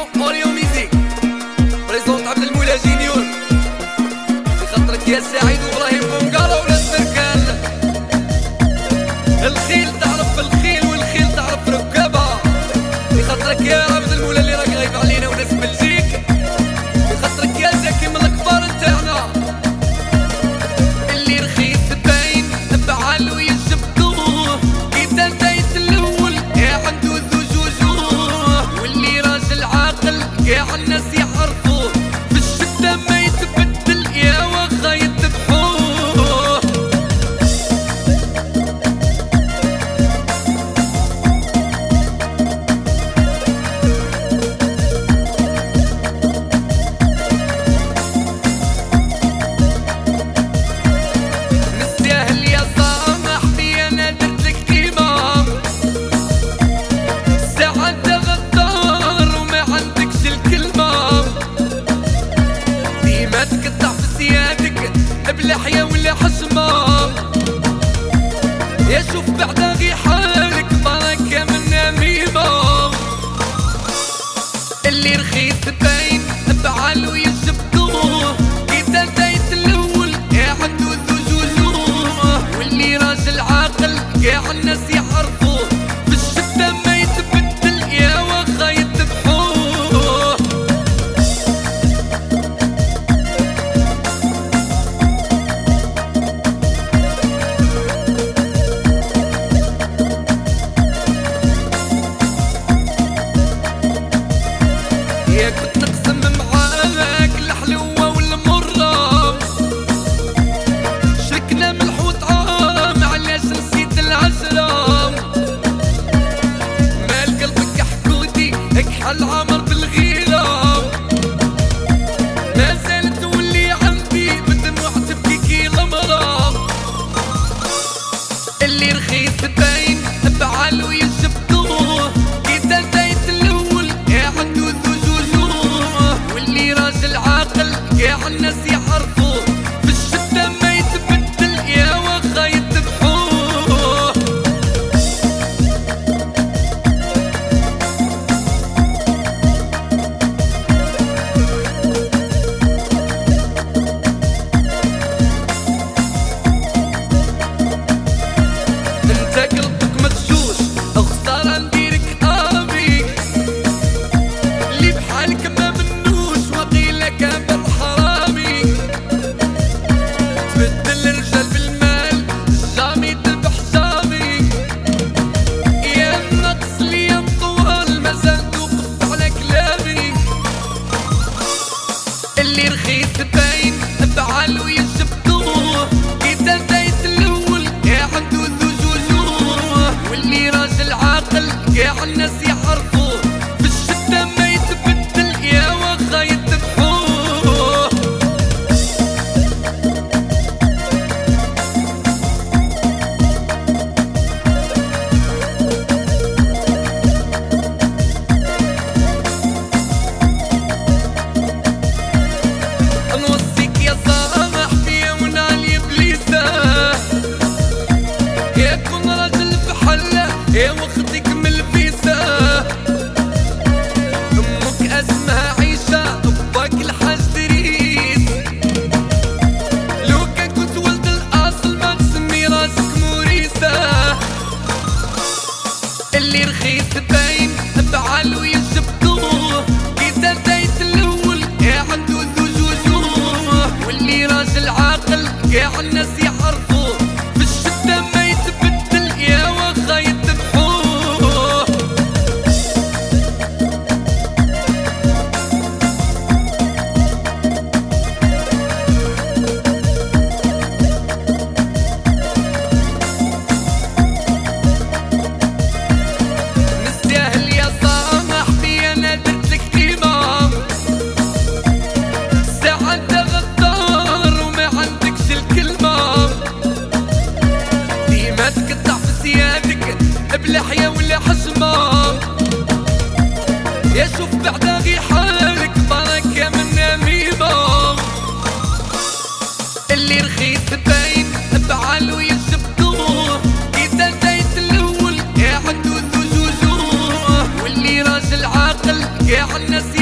اوريو ميزيك بريزونت عبد المولى جينيور بخاطرك يا سعيد وابراهيم بونقالة ولاد بركان. الخيل تعرف الخيل والخيل تعرف ركابها، بخاطرك يا عبد المولى اللي راك غايب علينا وناس بلجيك، بخاطرك يا زكي من الكبار نتاعنا اللي رخيص باين فعال ويجبدوه كيدا دايت الاول يا عنده ذو وجوه، واللي راجل عاقل كاع الناس يعرفوه في الشدة ما يتبدل يا واخا يذبحوه. نستاهل يا صامحني انا درتلك قيمة، ساعة انت غدار وما عندكش الكلمة، ديما تقطع في سيادك بلا حياة ولا حشمة، يا شوف بعدا غي حالك بركة من نميمة، اللي رخيص باين فعال ويجبدوه كيدا دايت الاول يا عنده ذو وجوه، واللي راجل عاقل كاع الناس يعرفوه في الشدة ما يتبدل يا واخا يذبحوه. يا كنت نقسم معاك الحلوة والمرة، شركنا ملح وطعام علاش نسيت العشرة، مال قلبك حكودي اكحل عمر بالغيرة، ما زالت تولي عندي بدموع تبكي كي الغمرة، اللي رخيص باين فعال ويجبدوه كيدا دايت الاول يا عنده ذو وجوه، واللي راجل عاقل كاع الناس يعرفوه في الشدة ما يتبدل يا واخا يذبحوه. انت قلبك مغشوش اخسر نديرك ابي، اللي بحالك ما منوش وقيل كابر حرامي، تبدل الرجال بالمال جامي تذبح جامي، يا النقص ليا طوال مازال توقف على كلامي، اللي رخيص باين فعال ويجبدوه كيدا دايت الاول يا عنده ذو وجوه، واللي راجل عاقل كاع الناس يعرفوه في الشدة ما يتبدل يا واخا يذبحوه. نوصيك يا صامحني ونعلي بليسة، يا كون راجل بحلة يا واخدك من الفيسة، امك اسمها عيشة باك الحاج دريس، لو كان كنت ولد الاصل ما تسمي راسك موريسة، اللي رخيص باين فعال ويجبدوه كيدا دايت الاول يا عنده ذو وجوه، واللي راجل عاقل كاع الناس يعرفوه في الشدة ما يتبدل يا واخا يذبحوه. نستاهل يا صامحني انا درتلك قيمة، ساعة انت غدار وما عندكش الكلمة، ديما تقطع في سيادك بلا حياة ولا حشمة، يا شوف بعدا غي حالك بركة من نميمة، اللي رخيص باين فعال ويجبدوه كيدا دايت الاول يا عنده ذو وجوه، واللي راجل عاقل كاع الناس